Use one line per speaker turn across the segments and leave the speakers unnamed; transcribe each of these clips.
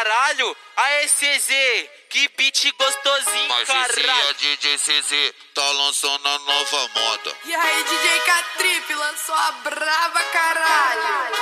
Caralho, aê CZ, que beat gostosinho,
Mas
caralho.
esse DJ CZ tá lançando a nova moda.
E aí DJ K-Trip lançou a brava, caralho.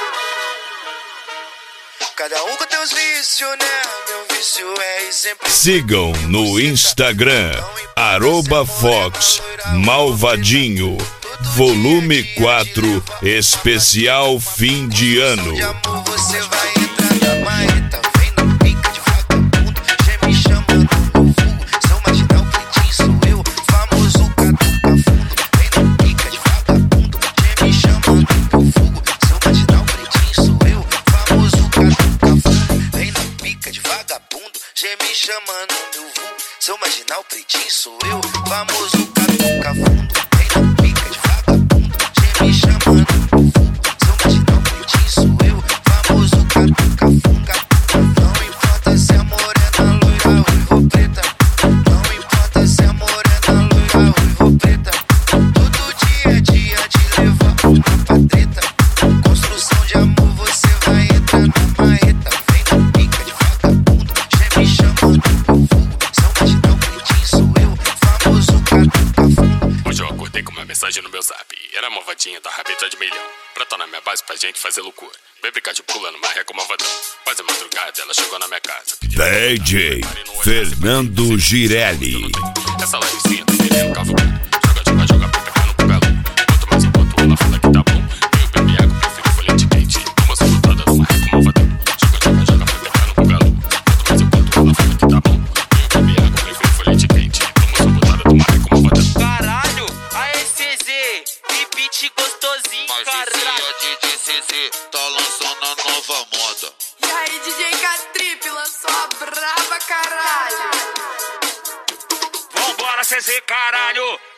Cada um com teus vícios, né? Meu vício é ir sempre.
Sigam no Instagram, @Fox Malvadinho, volume 4, especial fim de ano.
De amor, você vai entrar na marreta. Vem na pica de vagabundo, geme chamando meu vulgo. Seu marginal pretinho sou eu, famoso catuca fundo. Vem na pica de vagabundo, geme chamando meu vulgo. Seu marginal pretinho sou eu, famoso catuca fundo. Vem na pica de vagabundo, geme chamando meu vulgo. Seu marginal pretinho sou eu, famoso catuca fundo. Vem na pica de vagabundo, geme chamando meu vulgo. Seu marginal pretinho sou eu, famoso catuca fundo. Não importa se é morena, loira, ruiva ou preta. Não importa se é morena, loira, ruiva ou preta. Todo dia é dia de levar uma pra treta. Construção de amor, você vai entrar na marreta. Vem na pica de vagabundo, geme chamando meu vulgo. Seu marginal pretinho sou eu, famoso catuca fundo.
Hoje eu acordei com uma mensagem no meu zap. Era a malvadinha da rabeta de milhão. Pra tá na minha base pra gente fazer loucura. Vem brincar de pula numa ré com malvadão. Quase a madrugada ela chegou na minha casa.
DJ Fernando Girelli.
Essa livezinha tá querendo cavucar. Joga, joga, pegando pro galo. Quanto mais eu boto, ela fala que tá bom. Eu bebi água, prefiro folha de quente. Uma soltada numa ré com malvadão. Joga, pegando pro galo. Quanto mais eu boto, ela fala que tá bom. Eu bebi água, prefiro folha de quente. Uma soltada numa ré com malvadão.
Caralho, aê CZ, que beat gostosinho,
Mas
caralho.
esse DJ CZ tá lançando a nova moda.
E aí DJ K-Trip lançou a brava, caralho.
Vambora CZ, caralho.